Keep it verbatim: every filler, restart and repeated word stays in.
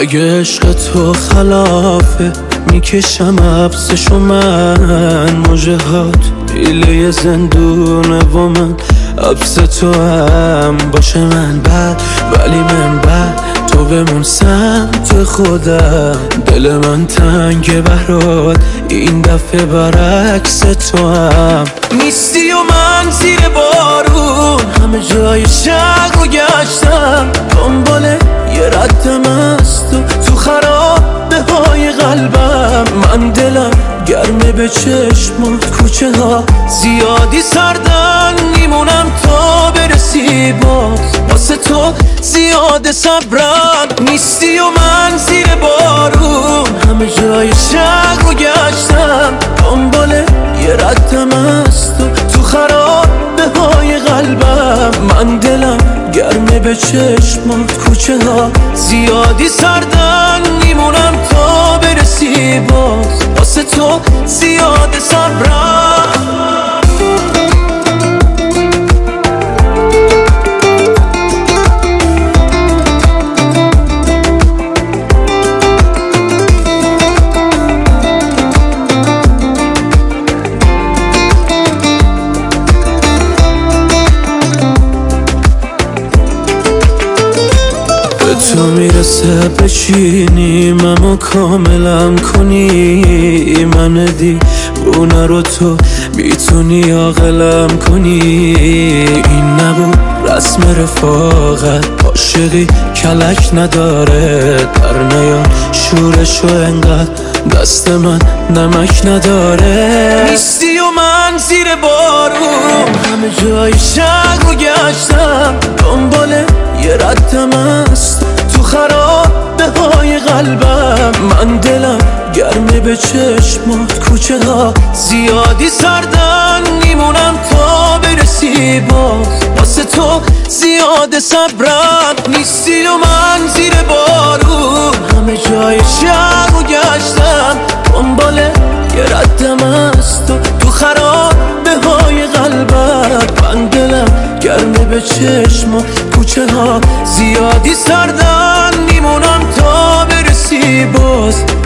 اگه عشق تو خلافه میکشم حبسشو من، مجهات ایله زندونه و من حبس تو هم باشه من بعد، ولی من بعد تو بمون سمت خودم. دل من تنگ برات این دفعه برعکس تو هم نیستی و من زیر بارون همه جای شهر رو گشتم، دنبال یه ردم از تو تو خرابه های قلبم. من دلم گرمه به چشمات، کوچه ها زیادی سردن میمونم تا برسی باز، واسه تو زیاد صبرم. نیستی و من زیر بارون همه جای شهر رو گشتم، دنبال یه ردم از تو تو خرابه های قلبم. من دلم گرمه به چشمات، کوچه ها زیادی سردن میمونم تا برسی باز، واسه تو زیاد صبرم. تو میرسه بچینیم اما کاملم کنی، من دیوونه رو تو میتونی عاقلم کنی. این نبود رسم رفاقت، عاشقی کلک نداره، در نیار شورشو انقدر دست من نمک نداره. نیستی و من زیر بارون همه جای شهر رو گشتم، دنبال یه ردم است تو خرابه های قلبم. من دلم گرمه به چشمات، کوچه ها زیادی سردن میمونم تا برسی باز، واسه تو زیاد صبرم. نیستی و من زیر بارون همه جای شهر رو گشتم، دنبال یه ردم است تو تو خرابه های قلبم. من دلم گرمه به چشمات، کوچه ها زیادی سردن میمونم تا برسی باز،